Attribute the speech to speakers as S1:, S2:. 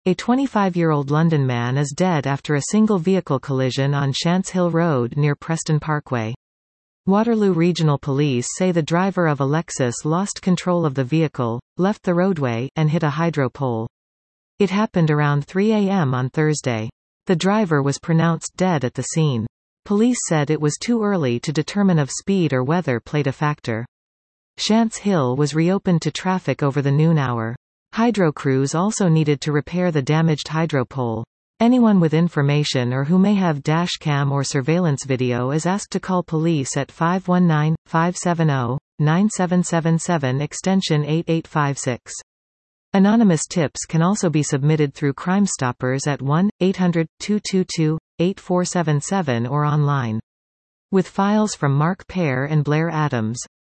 S1: A 25-year-old London man is dead after a single vehicle collision on Shants Hill Road near Preston Parkway. Waterloo Regional Police say the driver of a Lexus lost control of the vehicle, left the roadway, and hit a hydro pole. It happened around 3 a.m. on Thursday. The driver was pronounced dead at the scene. Police said it was too early to determine if speed or weather played a factor. Shants Hill was reopened to traffic over the noon hour. Hydro crews also needed to repair the damaged hydro pole. Anyone with information or who may have dashcam or surveillance video is asked to call police at 519-570-9777 extension 8856. Anonymous tips can also be submitted through Crime Stoppers at 1-800-222-8477 or online. With files from Mark Pear and Blair Adams.